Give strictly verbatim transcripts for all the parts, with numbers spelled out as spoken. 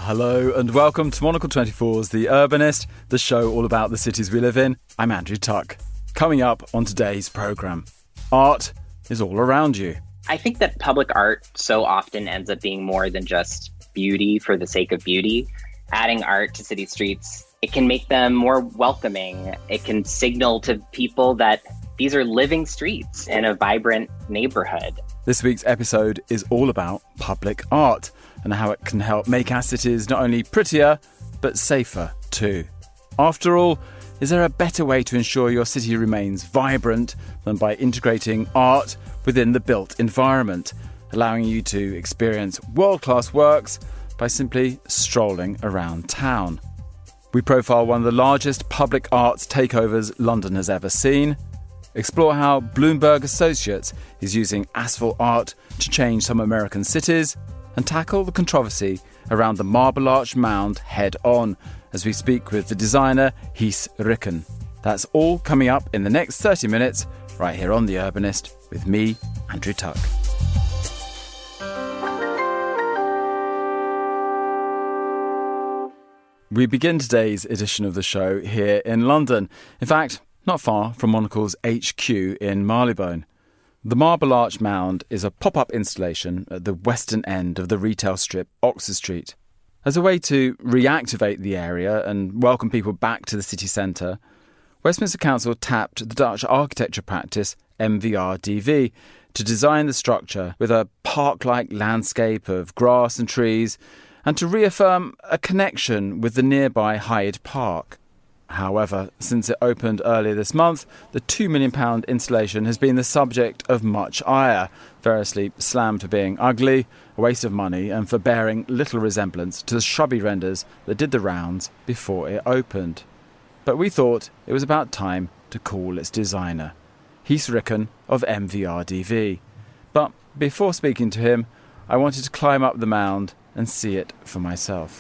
Hello and welcome to Monocle twenty-four's The Urbanist, the show all about the cities we live in. I'm Andrew Tuck. Coming up on today's programme, art is all around you. I think that public art so often ends up being more than just beauty for the sake of beauty. Adding art to city streets, it can make them more welcoming. It can signal to people that these are living streets in a vibrant neighborhood. This week's episode is all about public art and how it can help make our cities not only prettier, but safer too. After all, is there a better way to ensure your city remains vibrant than by integrating art within the built environment, allowing you to experience world-class works by simply strolling around town? We profile one of the largest public arts takeovers London has ever seen, explore how Bloomberg Associates is using asphalt art to change some American cities, and tackle the controversy around the Marble Arch Mound head-on as we speak with the designer Gijs Ricken. That's all coming up in the next thirty minutes, right here on The Urbanist, with me, Andrew Tuck. We begin today's edition of the show here in London. In fact, not far from Monocle's H Q in Marylebone. The Marble Arch Mound is a pop-up installation at the western end of the retail strip Oxford Street. As a way to reactivate the area and welcome people back to the city centre, Westminster Council tapped the Dutch architecture practice M V R D V to design the structure with a park-like landscape of grass and trees and to reaffirm a connection with the nearby Hyde Park. However, since it opened earlier this month, the two million pounds installation has been the subject of much ire, variously slammed for being ugly, a waste of money, and for bearing little resemblance to the shrubby renders that did the rounds before it opened. But we thought it was about time to call its designer, Gijs Ricken of M V R D V. But before speaking to him, I wanted to climb up the mound and see it for myself.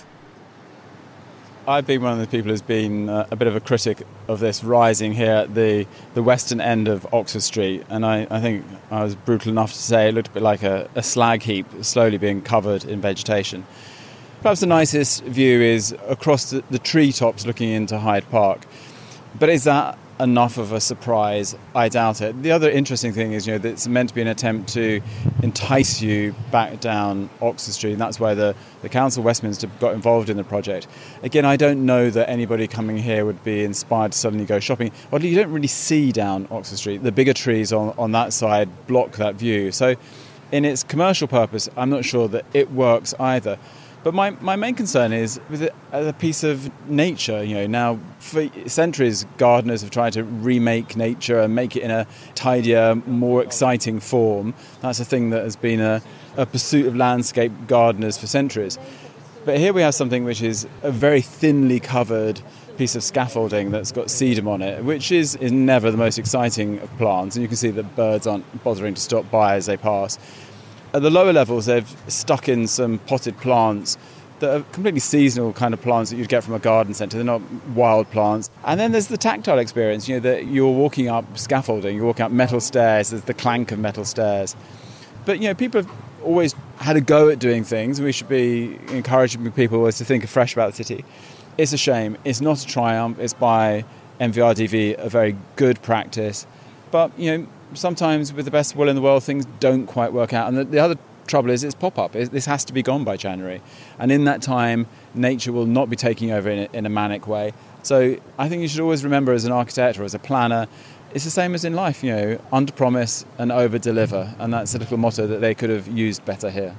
I've been one of the people who's been uh, a bit of a critic of this rising here at the, the western end of Oxford Street, and I, I think I was brutal enough to say it looked a bit like a, a slag heap slowly being covered in vegetation. Perhaps the nicest view is across the, the treetops looking into Hyde Park, but is that enough of a surprise? I doubt it. The other interesting thing is, you know, that it's meant to be an attempt to entice you back down Oxford Street, and that's why the, the Council of Westminster got involved in the project. Again, I don't know that anybody coming here would be inspired to suddenly go shopping. Well, you don't really see down Oxford Street. The bigger trees on, on that side block that view. So in its commercial purpose, I'm not sure that it works either. But my, my main concern is with it as a piece of nature. You know, now for centuries, gardeners have tried to remake nature and make it in a tidier, more exciting form. That's a thing that has been a, a pursuit of landscape gardeners for centuries. But here we have something which is a very thinly covered piece of scaffolding that's got sedum on it, which is, is never the most exciting of plants. And you can see that birds aren't bothering to stop by as they pass. At the lower levels, they've stuck in some potted plants that are completely seasonal kind of plants that you'd get from a garden centre. They're not wild plants. And then there's the tactile experience, you know, that you're walking up scaffolding, you're walking up metal stairs, there's the clank of metal stairs. But, you know, people have always had a go at doing things, and we should be encouraging people always to think afresh about the city. It's a shame. It's not a triumph. It's by M V R D V, a very good practice. But, you know, sometimes with the best will in the world, things don't quite work out. And the, the other trouble is it's pop-up. It, this has to be gone by January. And in that time, nature will not be taking over in a, in a manic way. So I think you should always remember as an architect or as a planner, it's the same as in life, you know, under-promise and over-deliver. And that's a little motto that they could have used better here.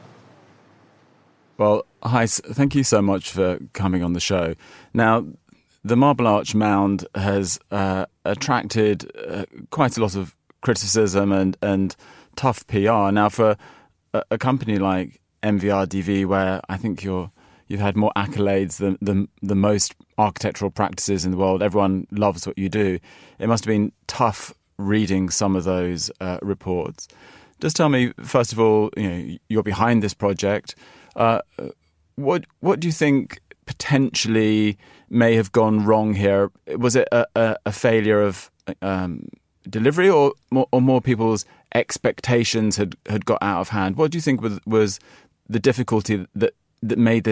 Well, Gijs, thank you so much for coming on the show. Now, the Marble Arch Mound has uh, attracted uh, quite a lot of criticism and, and tough P R. Now, for a, a company like M V R D V, where I think you're, you've had more accolades than, than the most architectural practices in the world, everyone loves what you do, it must have been tough reading some of those uh, reports. Just tell me, first of all, you know, you're behind this project. Uh, what what do you think potentially may have gone wrong here? Was it a, a, a failure of um, delivery, or more, or more people's expectations had, had got out of hand? What do you think was, was the difficulty that, that made this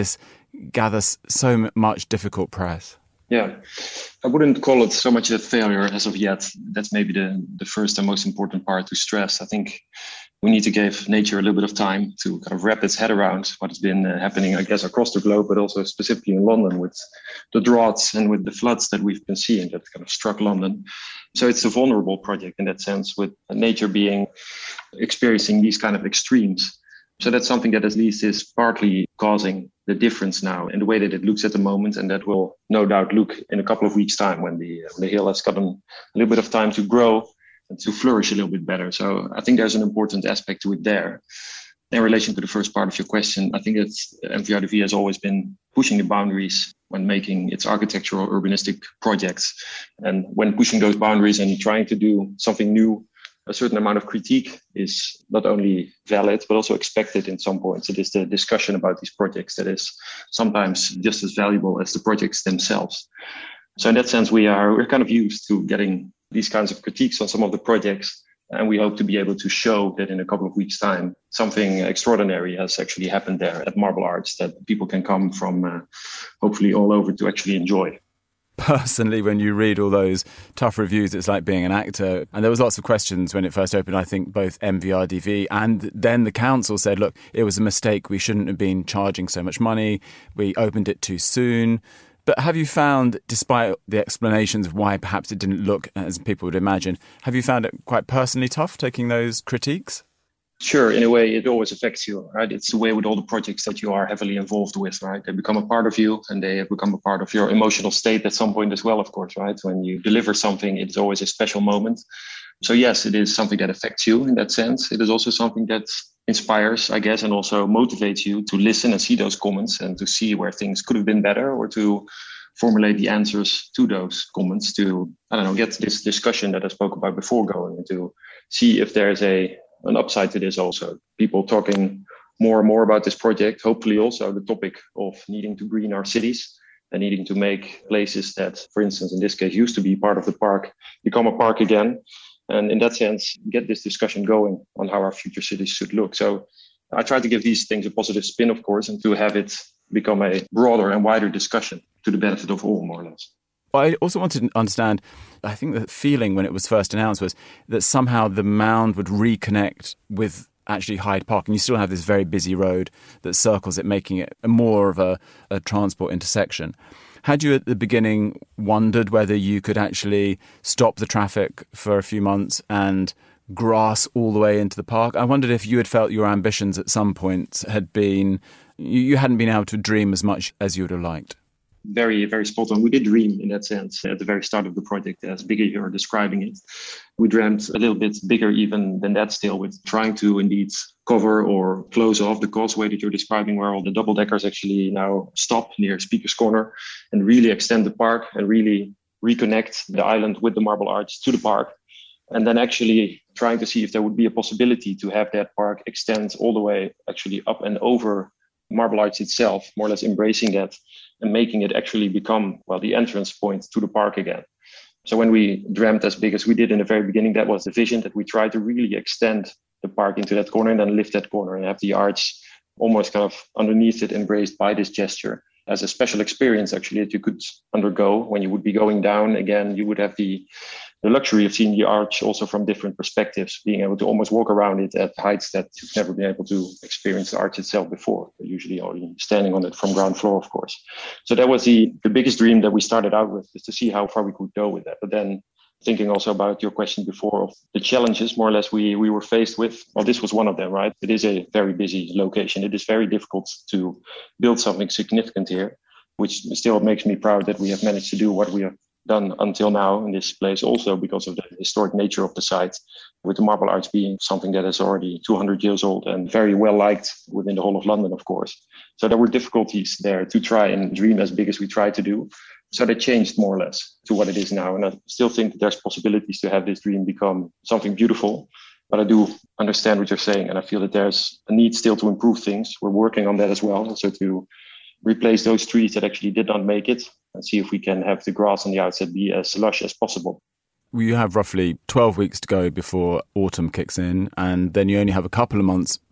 gather so much difficult press? Yeah, I wouldn't call it so much a failure as of yet. That's maybe the, the first and most important part to stress. I think we need to give nature a little bit of time to kind of wrap its head around what has been uh, happening, I guess, across the globe, but also specifically in London with the droughts and with the floods that we've been seeing that kind of struck London. So it's a vulnerable project in that sense, with nature being experiencing these kind of extremes. So that's something that at least is partly causing the difference now in the way that it looks at the moment. And that will no doubt look in a couple of weeks' time when the, uh, the hill has gotten a little bit of time to grow and to flourish a little bit better. So I think there's an important aspect to it there. In relation to the first part of your question, I think that M V R D V has always been pushing the boundaries when making its architectural urbanistic projects. And when pushing those boundaries and trying to do something new, a certain amount of critique is not only valid, but also expected in some points. It is the discussion about these projects that is sometimes just as valuable as the projects themselves. So in that sense, we are we're kind of used to getting these kinds of critiques on some of the projects. And we hope to be able to show that in a couple of weeks' time, something extraordinary has actually happened there at Marble Arch that people can come from uh, hopefully all over to actually enjoy. Personally, when you read all those tough reviews, it's like being an actor. And there was lots of questions when it first opened. I think both M V R D V and then the council said, look, it was a mistake. We shouldn't have been charging so much money. We opened it too soon. But have you found, despite the explanations of why perhaps it didn't look as people would imagine, have you found it quite personally tough taking those critiques? Sure, in a way, it always affects you, right? It's the way with all the projects that you are heavily involved with, right? They become a part of you and they become a part of your emotional state at some point as well, of course, right? When you deliver something, it's always a special moment. So yes, it is something that affects you in that sense. It is also something that inspires, I guess, and also motivates you to listen and see those comments and to see where things could have been better or to formulate the answers to those comments to, I don't know, get this discussion that I spoke about before going and to see if there's a an upside to this also. People talking more and more about this project, hopefully also the topic of needing to green our cities and needing to make places that, for instance, in this case, used to be part of the park, become a park again. And in that sense, get this discussion going on how our future cities should look. So I try to give these things a positive spin, of course, and to have it become a broader and wider discussion to the benefit of all, more or less. I also wanted to understand, I think the feeling when it was first announced was that somehow the mound would reconnect with actually Hyde Park, and you still have this very busy road that circles it, making it more of a, a transport intersection. Had you at the beginning wondered whether you could actually stop the traffic for a few months and grass all the way into the park? I wondered if you had felt your ambitions at some point had been, you hadn't been able to dream as much as you would have liked. Very, very spot on. We did dream in that sense at the very start of the project, as big as you're describing it. We dreamt a little bit bigger even than that still, with trying to indeed cover or close off the causeway that you're describing, where all the double deckers actually now stop near Speaker's Corner, and really extend the park and really reconnect the island with the Marble Arch to the park. And then actually trying to see if there would be a possibility to have that park extend all the way actually up and over Marble Arch itself, more or less embracing that and making it actually become, well, the entrance point to the park again. So when we dreamt as big as we did in the very beginning, that was the vision, that we tried to really extend the park into that corner and then lift that corner and have the arch almost kind of underneath it, embraced by this gesture as a special experience actually that you could undergo. When you would be going down again, you would have the the luxury of seeing the arch also from different perspectives, being able to almost walk around it at heights that you've never been able to experience the arch itself before, usually only standing on it from ground floor, of course. So that was the, the biggest dream that we started out with, is to see how far we could go with that. But then thinking also about your question before of the challenges, more or less, we, we were faced with, well, this was one of them, right? It is a very busy location. It is very difficult to build something significant here, which still makes me proud that we have managed to do what we have done until now in this place, also because of the historic nature of the site, with the Marble Arch being something that is already two hundred years old and very well liked within the whole of London, of course. So there were difficulties there to try and dream as big as we tried to do. So they changed more or less to what it is now. And I still think that there's possibilities to have this dream become something beautiful. But I do understand what you're saying. And I feel that there's a need still to improve things. We're working on that as well. So to replace those trees that actually did not make it and see if we can have the grass on the outside be as lush as possible. You have roughly twelve weeks to go before autumn kicks in, and then you only have a couple of months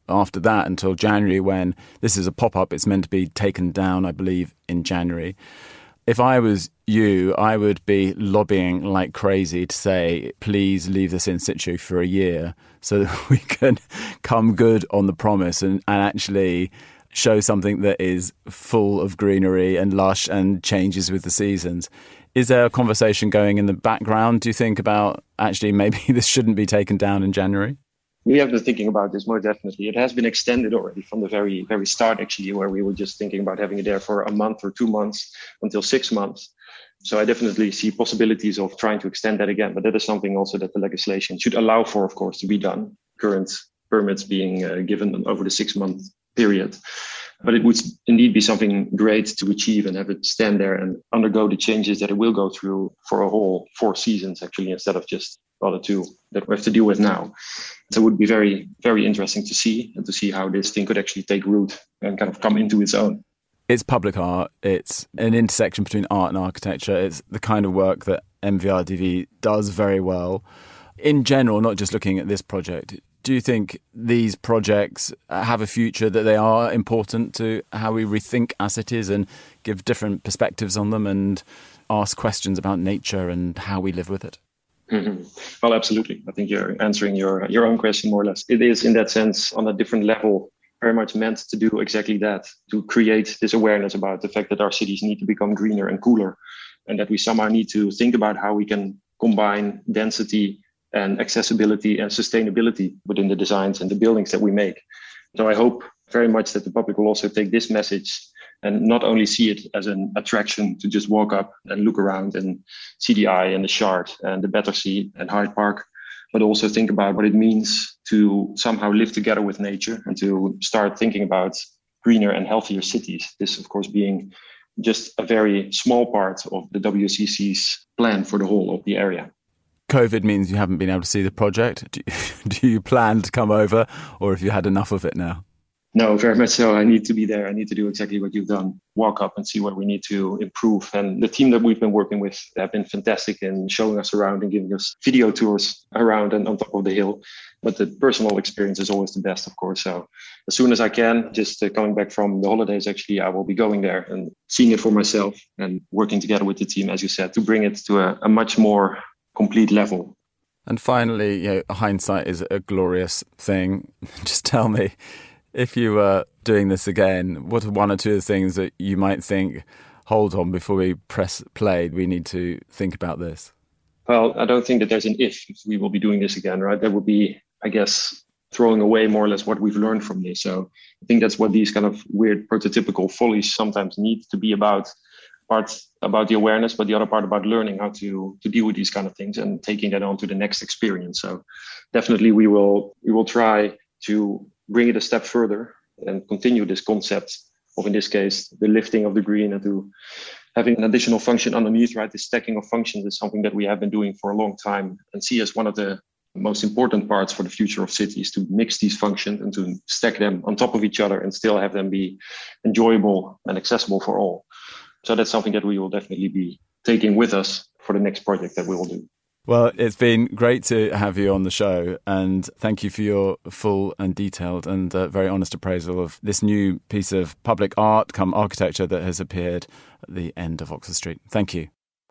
after that until January, when this is a pop-up. It's meant to be taken down, I believe, in January. If I was you, I would be lobbying like crazy to say, please leave this in situ for a year so that we can come good on the promise and, and actually show something that is full of greenery and lush and changes with the seasons. Is there a conversation going in the background, do you think, about actually maybe this shouldn't be taken down in January? We have been thinking about this more definitely. It has been extended already from the very, very start, actually, where we were just thinking about having it there for a month or two months until six months. So I definitely see possibilities of trying to extend that again. But that is something also that the legislation should allow for, of course, to be done. Current permits being uh, given over the six-month period. But it would indeed be something great to achieve and have it stand there and undergo the changes that it will go through for a whole four seasons, actually, instead of just well, the two that we have to deal with now. So it would be very, very interesting to see and to see how this thing could actually take root and kind of come into its own. It's public art. It's an intersection between art and architecture. It's the kind of work that M V R D V does very well. In general, not just looking at this project, do you think these projects have a future, that they are important to how we rethink our cities and give different perspectives on them and ask questions about nature and how we live with it? Mm-hmm. Well, absolutely. I think you're answering your your own question more or less. It is, in that sense, on a different level, very much meant to do exactly that, to create this awareness about the fact that our cities need to become greener and cooler, and that we somehow need to think about how we can combine density and accessibility and sustainability within the designs and the buildings that we make. So I hope very much that the public will also take this message and not only see it as an attraction to just walk up and look around and see the Eye and the Shard and the Battersea and Hyde Park, but also think about what it means to somehow live together with nature and to start thinking about greener and healthier cities. This, of course, being just a very small part of the W C C's plan for the whole of the area. COVID means you haven't been able to see the project. Do you, do you plan to come over, or have you had enough of it now? No, very much so. I need to be there. I need to do exactly what you've done. Walk up and see what we need to improve. And the team that we've been working with have been fantastic in showing us around and giving us video tours around and on top of the hill. But the personal experience is always the best, of course. So as soon as I can, just uh, coming back from the holidays, actually, I will be going there and seeing it for myself and working together with the team, as you said, to bring it to a, a much more complete level. And finally, you know, hindsight is a glorious thing. Just tell me, if you were doing this again, what are one or two of the things that you might think, hold on, before we press play, we need to think about this? Well, I don't think that there's an if, if we will be doing this again, right? That would be, I guess, throwing away more or less what we've learned from this. So I think that's what these kind of weird prototypical follies sometimes need to be about. Part about the awareness, but the other part about learning how to to deal with these kind of things and taking that on to the next experience. So definitely we will we will try to bring it a step further and continue this concept of, in this case, the lifting of the green and to having an additional function underneath, right? The stacking of functions is something that we have been doing for a long time and see as one of the most important parts for the future of cities, to mix these functions and to stack them on top of each other and still have them be enjoyable and accessible for all. So that's something that we will definitely be taking with us for the next project that we will do. Well, it's been great to have you on the show, and thank you for your full and detailed and uh, very honest appraisal of this new piece of public art come architecture that has appeared at the end of Oxford Street. Thank you.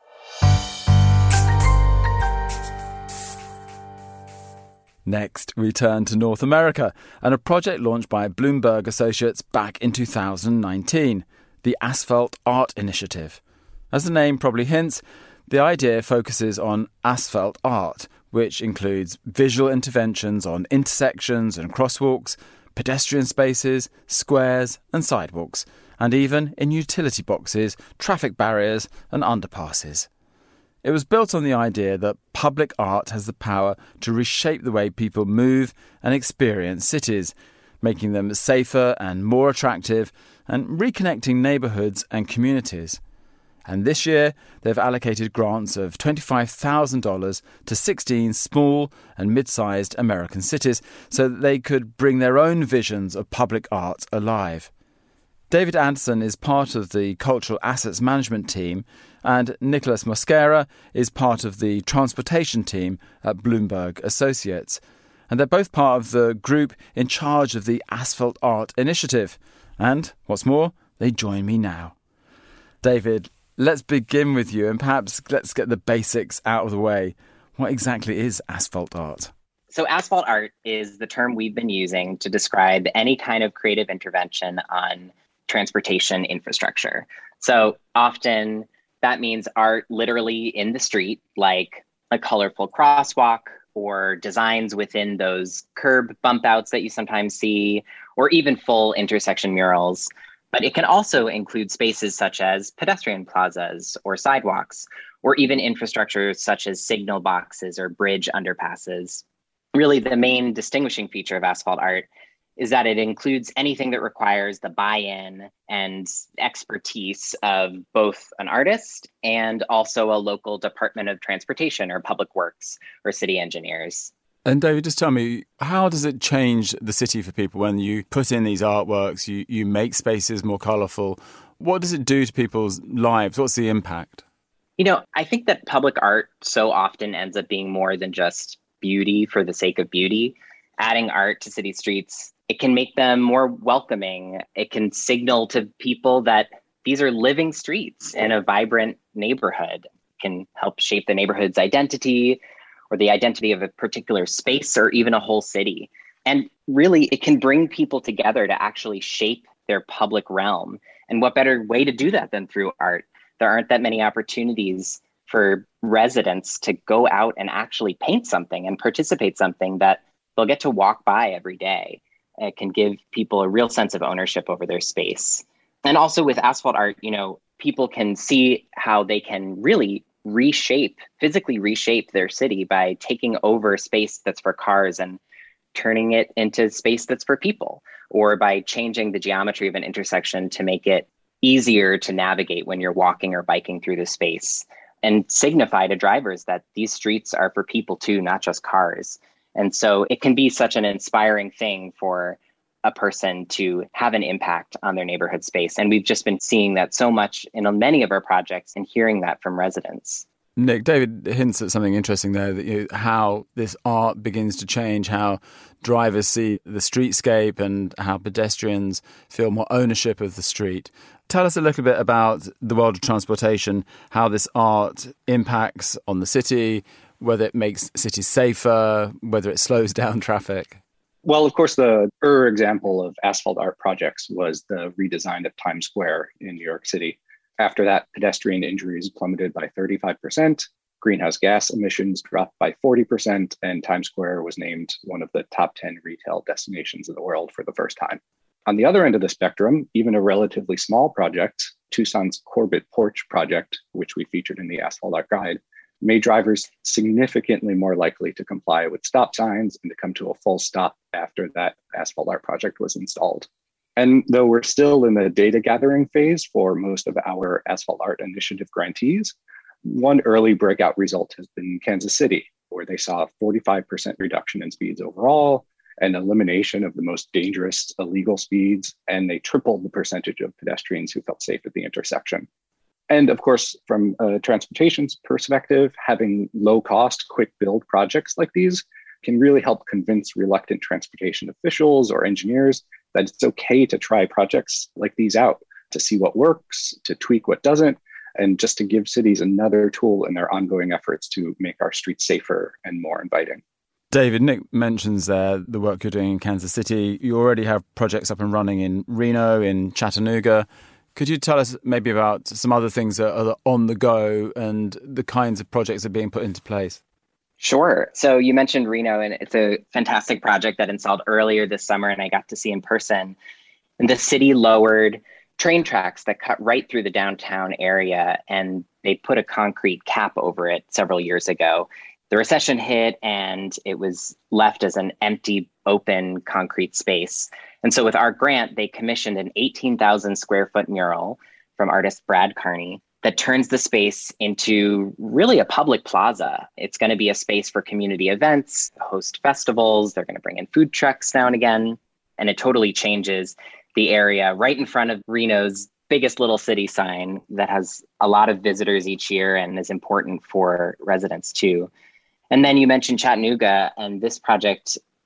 Next, we turn to North America and a project launched by Bloomberg Associates back in two thousand nineteen. The Asphalt Art Initiative. As the name probably hints, the idea focuses on asphalt art, which includes visual interventions on intersections and crosswalks, pedestrian spaces, squares and sidewalks, and even in utility boxes, traffic barriers and underpasses. It was built on the idea that public art has the power to reshape the way people move and experience cities, making them safer and more attractive, and reconnecting neighbourhoods and communities. And this year, they've allocated grants of twenty-five thousand dollars to sixteen small and mid-sized American cities so that they could bring their own visions of public art alive. David Anderson is part of the Cultural Assets Management team, and Nicholas Mosquera is part of the transportation team at Bloomberg Associates. and they're both part of the group in charge of the Asphalt Art Initiative. And, what's more, they join me now. David, let's begin with you, and perhaps let's get the basics out of the way. What exactly is asphalt art? So asphalt art is the term we've been using to describe any kind of creative intervention on transportation infrastructure. So often that means art literally in the street, like a colorful crosswalk or designs within those curb bump outs that you sometimes see, or even full intersection murals. But it can also include spaces such as pedestrian plazas or sidewalks, or even infrastructure such as signal boxes or bridge underpasses. Really, the main distinguishing feature of asphalt art is that it includes anything that requires the buy-in and expertise of both an artist and also a local Department of Transportation or Public Works or city engineers. And David, just tell me, how does it change the city for people when you put in these artworks, you, you make spaces more colourful? What does it do to people's lives? What's the impact? You know, I think that public art so often ends up being more than just beauty for the sake of beauty. Adding art to city streets, it can make them more welcoming. It can signal to people that these are living streets in a vibrant neighborhood. It can help shape the neighborhood's identity or the identity of a particular space or even a whole city. And really, it can bring people together to actually shape their public realm. And what better way to do that than through art? There aren't that many opportunities for residents to go out and actually paint something and participate something that they'll get to walk by every day. It can give people a real sense of ownership over their space. And also with asphalt art, you know, people can see how they can really reshape, physically reshape their city by taking over space that's for cars and turning it into space that's for people, or by changing the geometry of an intersection to make it easier to navigate when you're walking or biking through the space, and signify to drivers that these streets are for people too, not just cars. And so it can be such an inspiring thing for a person to have an impact on their neighborhood space. And we've just been seeing that so much in many of our projects and hearing that from residents. Nick, David hints at something interesting there, that you know, how this art begins to change, how drivers see the streetscape and how pedestrians feel more ownership of the street. Tell us a little bit about the world of transportation, how this art impacts on the city, whether it makes cities safer, whether it slows down traffic. Well, of course, the earlier example of asphalt art projects was the redesign of Times Square in New York City. After that, pedestrian injuries plummeted by thirty-five percent, greenhouse gas emissions dropped by forty percent, and Times Square was named one of the top ten retail destinations in the world for the first time. On the other end of the spectrum, even a relatively small project, Tucson's Corbett Porch project, which we featured in the Asphalt Art Guide, made drivers significantly more likely to comply with stop signs and to come to a full stop after that asphalt art project was installed. And though we're still in the data gathering phase for most of our Asphalt Art Initiative grantees, one early breakout result has been Kansas City, where they saw a forty-five percent reduction in speeds overall, an elimination of the most dangerous illegal speeds, and they tripled the percentage of pedestrians who felt safe at the intersection. And of course, from a transportation perspective, having low-cost, quick-build projects like these can really help convince reluctant transportation officials or engineers that it's okay to try projects like these out, to see what works, to tweak what doesn't, and just to give cities another tool in their ongoing efforts to make our streets safer and more inviting. David, Nick mentions there the work you're doing in Kansas City. You already have projects up and running in Reno, in Chattanooga. Could you tell us maybe about some other things that are on the go and the kinds of projects that are being put into place? Sure. So you mentioned Reno, and it's a fantastic project that installed earlier this summer, and I got to see in person. And the city lowered train tracks that cut right through the downtown area, and they put a concrete cap over it several years ago. The recession hit, and it was left as an empty, open concrete space. And so with our grant, they commissioned an eighteen thousand square foot mural from artist Brad Carney that turns the space into really a public plaza. It's going to be a space for community events, host festivals. They're going to bring in food trucks now and again. And it totally changes the area right in front of Reno's biggest little city sign that has a lot of visitors each year and is important for residents too. And then you mentioned Chattanooga, and this project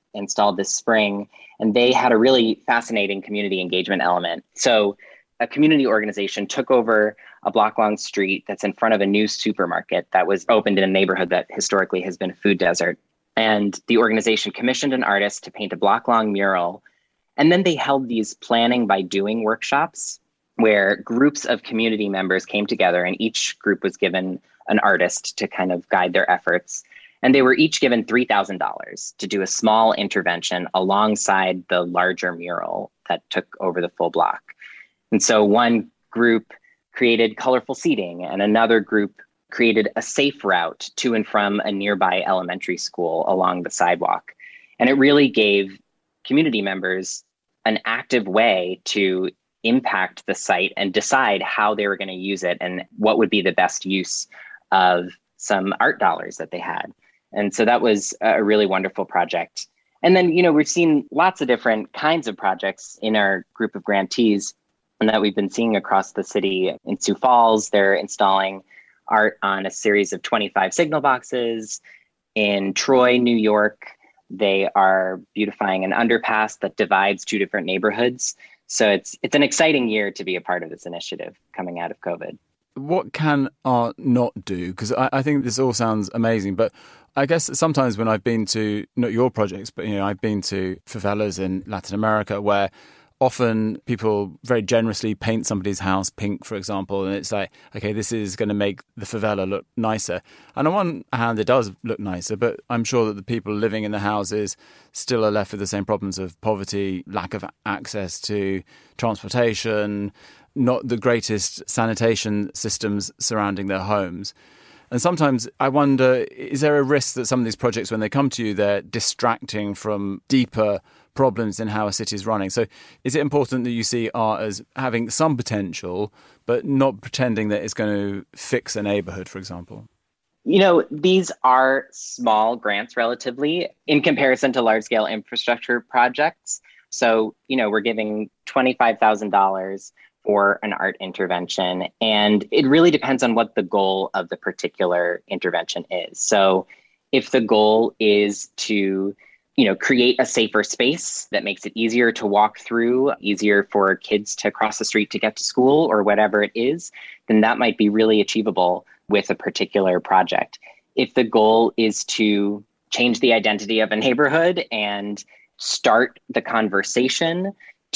installed this spring, and they had a really fascinating community engagement element. So a community organization took over a block-long street that's in front of a new supermarket that was opened in a neighborhood that historically has been a food desert. And the organization commissioned an artist to paint a block-long mural. And then they held these planning by doing workshops where groups of community members came together, and each group was given an artist to kind of guide their efforts. And they were each given three thousand dollars to do a small intervention alongside the larger mural that took over the full block. And so one group created colorful seating, and another group created a safe route to and from a nearby elementary school along the sidewalk. And it really gave community members an active way to impact the site and decide how they were going to use it and what would be the best use of some art dollars that they had. And so that was a really wonderful project. And then, you know, we've seen lots of different kinds of projects in our group of grantees and that we've been seeing across the city. In Sioux Falls, they're installing art on a series of twenty-five signal boxes. In Troy, New York, they are beautifying an underpass that divides two different neighborhoods. So it's it's an exciting year to be a part of this initiative coming out of COVID. What can art not do? Because I, I think this all sounds amazing, but I guess sometimes when I've been to, not your projects, but you know, I've been to favelas in Latin America where often people very generously paint somebody's house pink, for example, and it's like, okay, this is going to make the favela look nicer. And on one hand, it does look nicer, but I'm sure that the people living in the houses still are left with the same problems of poverty, lack of access to transportation, not the greatest sanitation systems surrounding their homes. And sometimes I wonder, is there a risk that some of these projects, when they come to you, they're distracting from deeper problems in how a city is running? So is it important that you see art as having some potential, but not pretending that it's going to fix a neighborhood, for example? You know, these are small grants relatively in comparison to large-scale infrastructure projects. So, you know, we're giving twenty-five thousand dollars for an art intervention. And it really depends on what the goal of the particular intervention is. So if the goal is to, you know, create a safer space that makes it easier to walk through, easier for kids to cross the street to get to school or whatever it is, then that might be really achievable with a particular project. If the goal is to change the identity of a neighborhood and start the conversation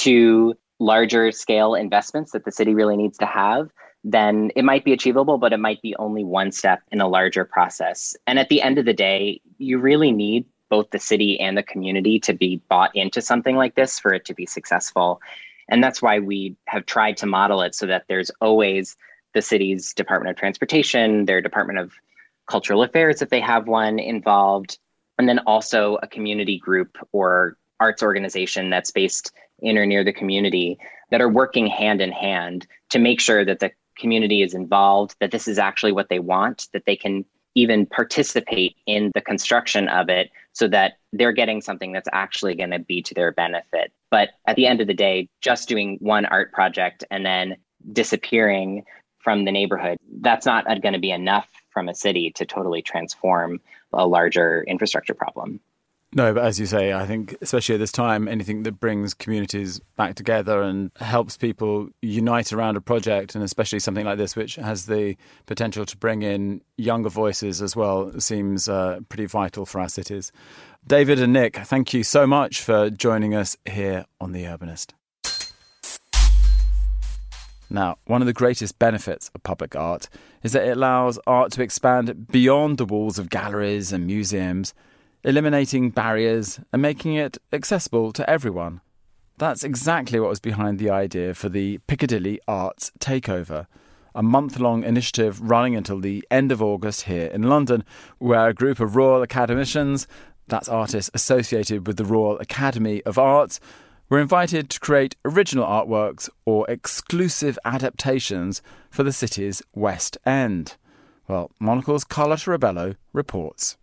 to larger scale investments that the city really needs to have, then it might be achievable, but it might be only one step in a larger process. And at the end of the day, you really need both the city and the community to be bought into something like this for it to be successful. And that's why we have tried to model it so that there's always the city's Department of Transportation, their Department of Cultural Affairs, if they have one, involved, and then also a community group or arts organization that's based in or near the community that are working hand in hand to make sure that the community is involved, that this is actually what they want, that they can even participate in the construction of it so that they're getting something that's actually going to be to their benefit. But at the end of the day, just doing one art project and then disappearing from the neighborhood, that's not going to be enough from a city to totally transform a larger infrastructure problem. No, but as you say, I think especially at this time, anything that brings communities back together and helps people unite around a project, and especially something like this, which has the potential to bring in younger voices as well, seems uh, pretty vital for our cities. David and Nick, thank you so much for joining us here on The Urbanist. Now, one of the greatest benefits of public art is that it allows art to expand beyond the walls of galleries and museums, eliminating barriers and making it accessible to everyone. That's exactly what was behind the idea for the Piccadilly Arts Takeover, a month-long initiative running until the end of August here in London, where a group of Royal Academicians, that's artists associated with the Royal Academy of Arts, were invited to create original artworks or exclusive adaptations for the city's West End. Well, Monocle's Carla Rebello reports.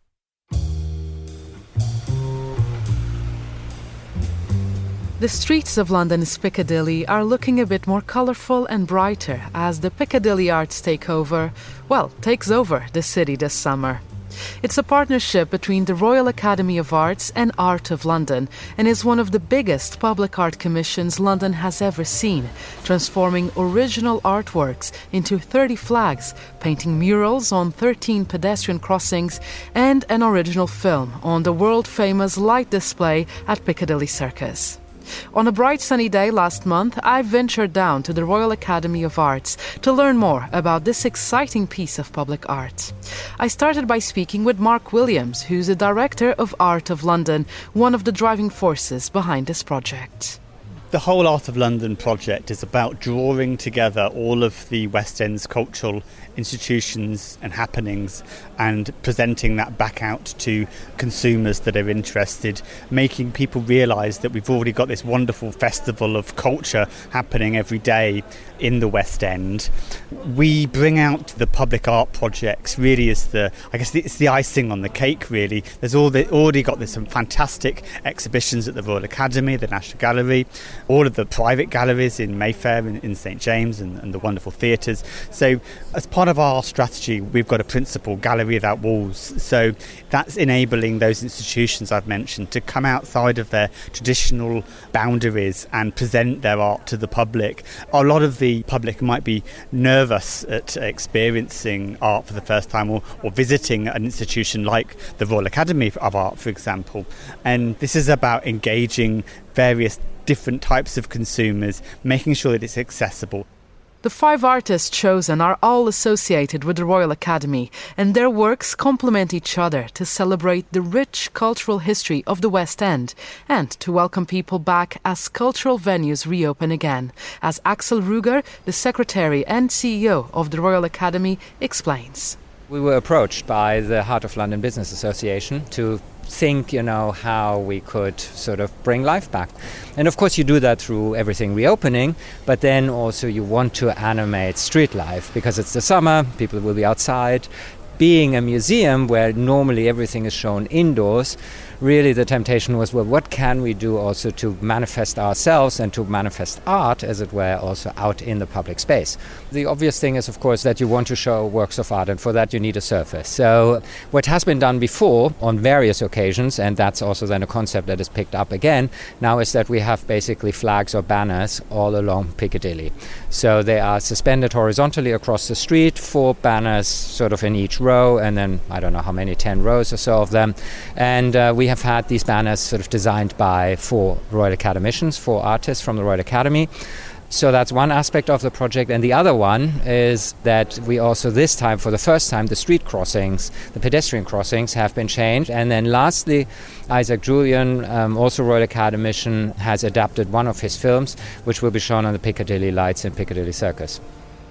The streets of London's Piccadilly are looking a bit more colourful and brighter as the Piccadilly Arts Takeover, well, takes over the city this summer. It's a partnership between the Royal Academy of Arts and Art of London and is one of the biggest public art commissions London has ever seen, transforming original artworks into thirty flags, painting murals on thirteen pedestrian crossings, and an original film on the world-famous light display at Piccadilly Circus. On a bright sunny day last month, I ventured down to the Royal Academy of Arts to learn more about this exciting piece of public art. I started by speaking with Mark Williams, who's the Director of Art of London, one of the driving forces behind this project. The whole Art of London project is about drawing together all of the West End's cultural institutions and happenings and presenting that back out to consumers that are interested, making people realise that we've already got this wonderful festival of culture happening every day in the West End. We bring out the public art projects really as the, I guess it's the icing on the cake really. There's all the, already got this some fantastic exhibitions at the Royal Academy, the National Gallery, all of the private galleries in Mayfair, in, in St James and, and the wonderful theatres. So as part of our strategy, we've got a principle, Gallery Without Walls. So that's enabling those institutions I've mentioned to come outside of their traditional boundaries and present their art to the public. A lot of the public might be nervous at experiencing art for the first time or, or visiting an institution like the Royal Academy of Art, for example. And this is about engaging various different types of consumers, making sure that it's accessible. The five artists chosen are all associated with the Royal Academy, and their works complement each other to celebrate the rich cultural history of the West End and to welcome people back as cultural venues reopen again, as Axel Ruger, the Secretary and C E O of the Royal Academy, explains. We were approached by the Heart of London Business Association to think, you know, how we could sort of bring life back. And of course you do that through everything reopening, but then also you want to animate street life because it's the summer, people will be outside. Being a museum where normally everything is shown indoors, really the temptation was, well, what can we do also to manifest ourselves and to manifest art, as it were, also out in the public space? The obvious thing is, of course, that you want to show works of art, and for that you need a surface. So what has been done before on various occasions, and that's also then a concept that is picked up again, now is that we have basically flags or banners all along Piccadilly. So they are suspended horizontally across the street, four banners sort of in each row, and then I don't know how many, ten rows or so of them. And uh, we have had these banners sort of designed by four Royal Academicians, four artists from the Royal Academy. So that's one aspect of the project. And the other one is that we also this time, for the first time, the street crossings, the pedestrian crossings have been changed. And then lastly, Isaac Julian, um, also Royal Academician, has adapted one of his films, which will be shown on the Piccadilly Lights in Piccadilly Circus.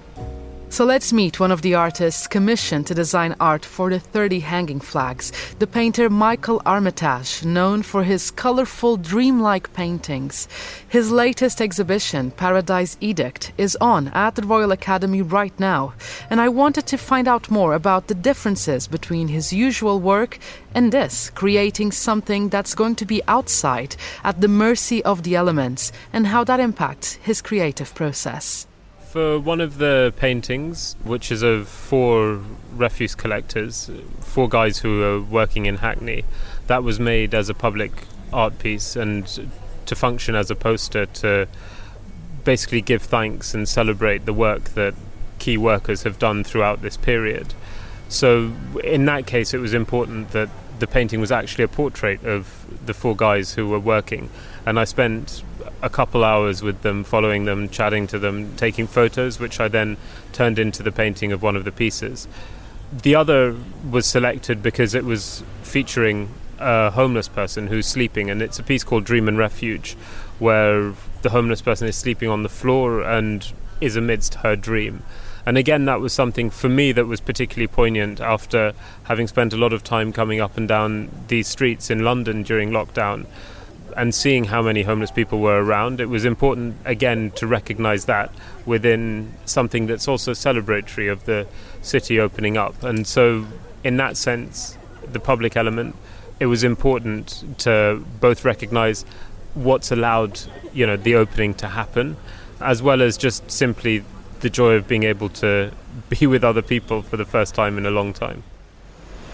So let's meet one of the artists commissioned to design art for the thirty hanging flags, the painter Michael Armitage, known for his colourful, dreamlike paintings. His latest exhibition, Paradise Edict, is on at the Royal Academy right now, and I wanted to find out more about the differences between his usual work and this, creating something that's going to be outside, at the mercy of the elements, and how that impacts his creative process. For one of the paintings, which is of four refuse collectors, four guys who are working in Hackney, that was made as a public art piece and to function as a poster to basically give thanks and celebrate the work that key workers have done throughout this period. So in that case, it was important that the painting was actually a portrait of the four guys who were working, and I spent a couple hours with them, following them, chatting to them, taking photos, which I then turned into the painting of one of the pieces. The other was selected because it was featuring a homeless person who's sleeping, and it's a piece called Dream and Refuge, where the homeless person is sleeping on the floor and is amidst her dream. And again, that was something for me that was particularly poignant after having spent a lot of time coming up and down these streets in London during lockdown and seeing how many homeless people were around. It was important, again, to recognise that within something that's also celebratory of the city opening up. And so, in that sense, the public element, it was important to both recognise what's allowed, you know, the opening to happen, as well as just simply the joy of being able to be with other people for the first time in a long time.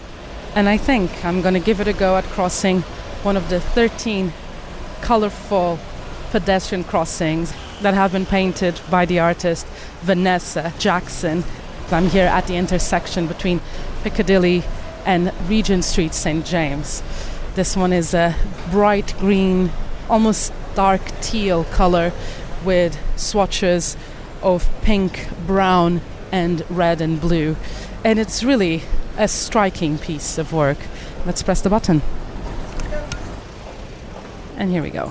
And I think I'm going to give it a go at crossing one of the thirteen colourful pedestrian crossings that have been painted by the artist Vanessa Jackson. I'm here at the intersection between Piccadilly and Regent Street, Saint James. This one is a bright green, almost dark teal colour with swatches of pink, brown and red and blue. And it's really a striking piece of work. Let's press the button. And here we go.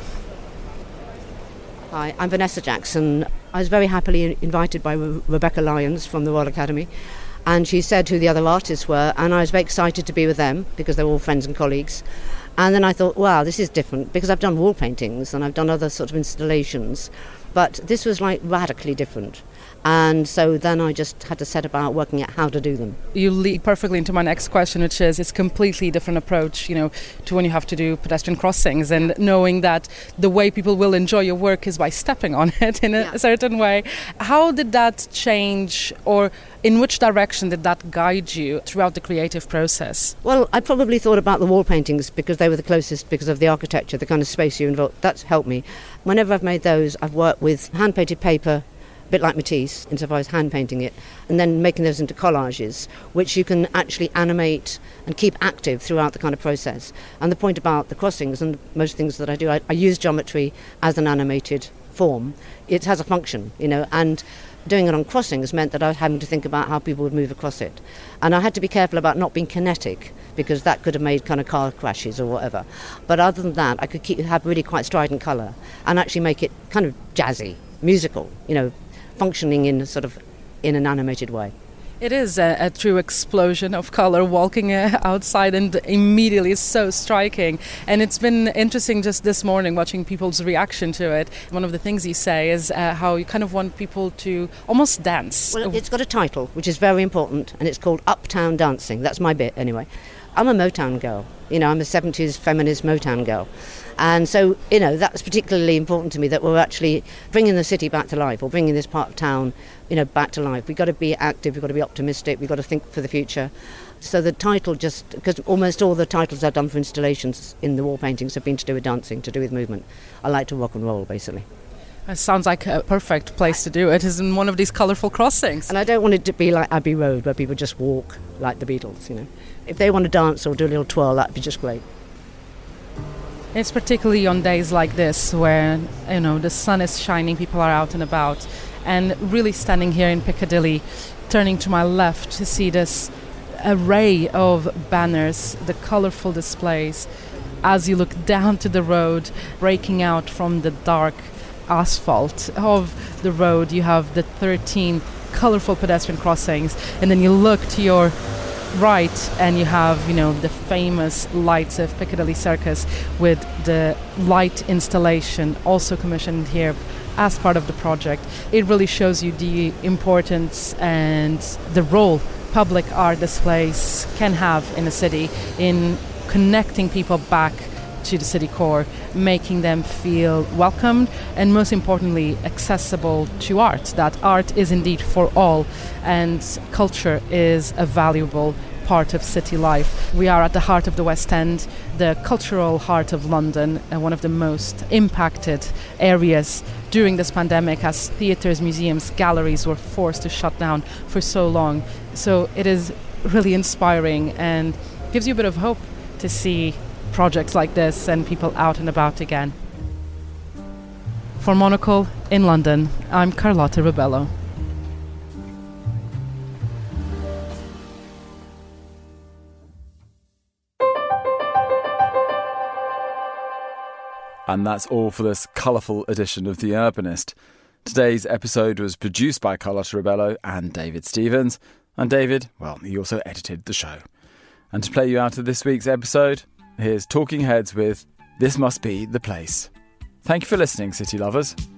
Hi, I'm Vanessa Jackson. I was very happily invited by Re- Rebecca Lyons from the Royal Academy, and she said who the other artists were, and I was very excited to be with them because they're all friends and colleagues. And then I thought, wow, this is different, because I've done wall paintings and I've done other sort of installations, but this was like radically different. And so then I just had to set about working out how to do them. You lead perfectly into my next question, which is it's a completely different approach, you know, to when you have to do pedestrian crossings, and knowing that the way people will enjoy your work is by stepping on it in a yeah. certain way. How did that change, or in which direction did that guide you throughout the creative process? Well, I probably thought about the wall paintings because they were the closest, because of the architecture, the kind of space you involve. That's helped me. Whenever I've made those, I've worked with hand-painted paper, a bit like Matisse, insofar as hand painting it, and then making those into collages, which you can actually animate and keep active throughout the kind of process. And the point about the crossings and most things that I do, I, I use geometry as an animated form. It has a function, you know, and doing it on crossings meant that I was having to think about how people would move across it. And I had to be careful about not being kinetic, because that could have made kind of car crashes or whatever. But other than that, I could keep, have really quite strident colour and actually make it kind of jazzy, musical, you know, functioning in sort of in an animated way. It is a, a true explosion of color walking uh, outside, and immediately it's so striking. And it's been interesting just this morning watching people's reaction to it. One of the things you say is uh, how you kind of want people to almost dance. Well, it's got a title, which is very important, and it's called Uptown Dancing. That's my bit anyway. I'm a Motown girl. You know, I'm a seventies feminist Motown girl. And so, you know, that's particularly important to me, that we're actually bringing the city back to life, or bringing this part of town, you know, back to life. We've got to be active, we've got to be optimistic, we've got to think for the future. So the title just, because almost all the titles I've done for installations in the wall paintings have been to do with dancing, to do with movement. I like to rock and roll, basically. It sounds like a perfect place to do it, is in one of these colourful crossings. And I don't want it to be like Abbey Road, where people just walk like the Beatles, you know. If they want to dance or do a little twirl, that'd be just great. It's particularly on days like this where, you know, the sun is shining, people are out and about, and really standing here in Piccadilly, turning to my left to see this array of banners, the colourful displays, as you look down to the road, breaking out from the dark asphalt of the road. You have the thirteen colourful pedestrian crossings, and then you look to your right and you have, you know, the famous lights of Piccadilly Circus with the light installation also commissioned here as part of the project. It really shows you the importance and the role public art displays can have in a city in connecting people back to the city core, making them feel welcomed, and most importantly accessible to art, that art is indeed for all and culture is a valuable part of city life. We are at the heart of the West End, the cultural heart of London, and one of the most impacted areas during this pandemic, as theatres, museums, galleries were forced to shut down for so long. So it is really inspiring and gives you a bit of hope to see projects like this and people out and about again. For Monocle in London, I'm Carlotta Ribello. And that's all for this colourful edition of The Urbanist. Today's episode was produced by Carlotta Ribello and David Stevens. And David, well, he also edited the show. And to play you out of this week's episode, here's Talking Heads with This Must Be the Place. Thank you for listening, City Lovers.